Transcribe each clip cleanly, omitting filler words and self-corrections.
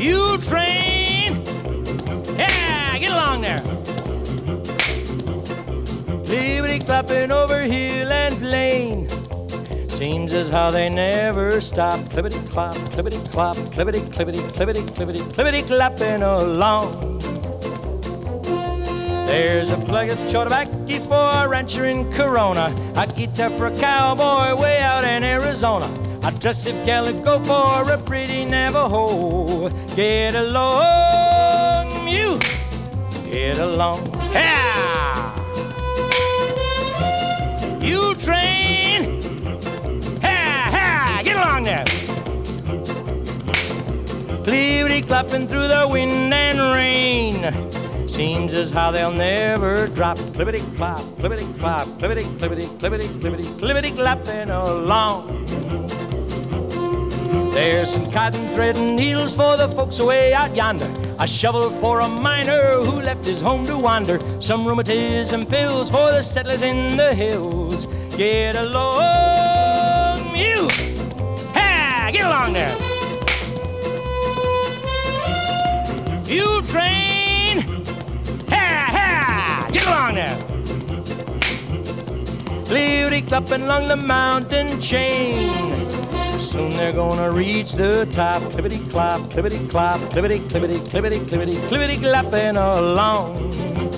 mule train. Yeah, get along there. Clippity-clopping over hill and plain. Seems as how they never stop. Clippity-clop, clippity-clop, clippity-clippity, clippity-clippity, clippity-clopping along. There's a plug of tobacco for a rancher in Corona, a guitar for a cowboy way out in Arizona, a dress of calico for a pretty Navajo. Get along, mule, get along. Yeah! Mule train, ha, ha, get along there. Clippity-clopping through the wind and rain. Seems as how they'll never drop. Clippity-clop, clippity-clop, clippity-clippity, clippity-clippity, clippity-clopping along. There's some cotton thread and needles for the folks away out yonder, a shovel for a miner who left his home to wander, some rheumatism pills for the settlers in the hills. Get along, mule. Ha! Get along there. Mule train. Ha! Ha! Get along there. Clippity-clopping along the mountain chain. Soon they're gonna reach the top. Clippity-clop, clippity-clop, clippity-clippity, clippity-clippity, clippity-clopping along.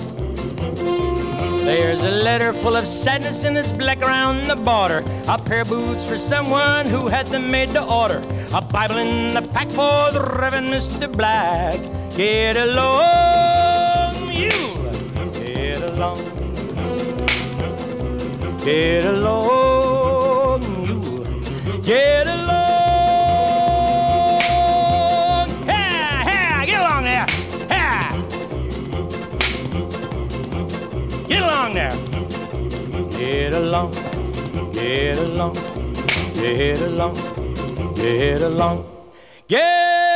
There's a letter full of sadness and it's black around the border, a pair of boots for someone who had them made to order, a Bible in the pack for the Reverend Mr. Black. Get along, mule, get along. Get along, mule, get along. Ha, ha, get along there. Ha. Get along there. Get along, get along, get along, get along, get